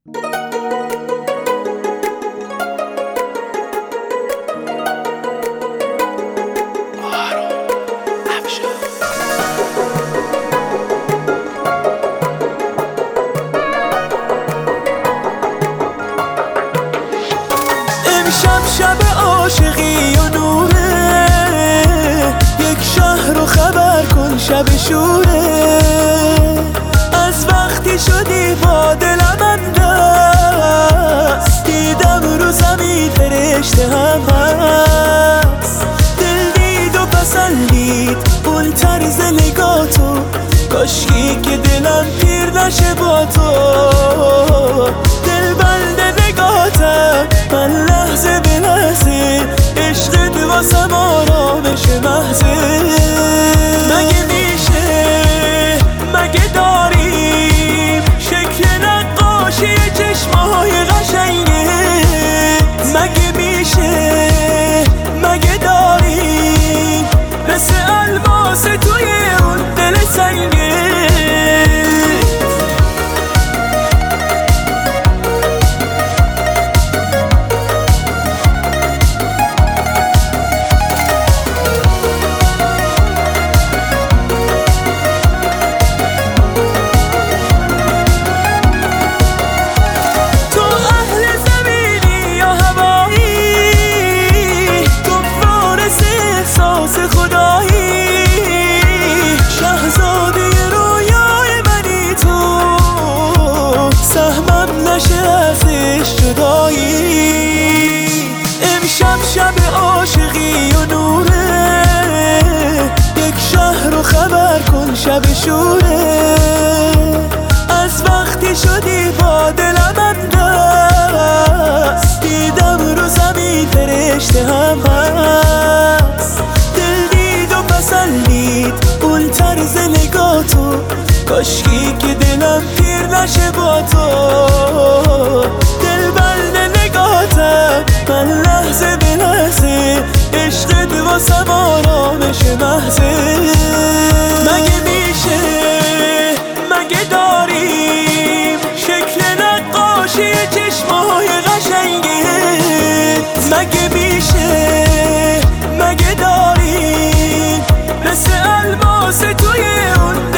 امشب شب عاشقی و نوره، یک شهر رو خبر کن شب شوره. از وقتی شدی با دلم اندست، دیدم رو زمین فرشته هم هست. دل دید و پسندید اون طرز نگاتو، کاشکی که دلم پیر نشه با تو. دل بند نگاتم من لحظه به لحظه، عشقت واسم آرامش محضه. مگه میشه، مگه داریم شکل نقاشی چشمای قشنگت؟ مگه میشه، مگه داریم مثل الماس توی اون دل سنگت؟ امشب شب عاشقی و نوره، یک شهر رو خبر کن شب شوره. از وقتی شدی با دلم اندست، دیدم رو زمین فرشته هم هست. دل دید و پسندید اون طرز نگاتو، کاشکی که دلم پیر نشه با تو. دل بند نگاتم من لحظه به لحظه، عشقت واسم آرامش محضه. مگه میشه، مگه داریم شکل نقاشی چشمای قشنگت؟ مگه میشه، مگه داریم مثل الماس توی اون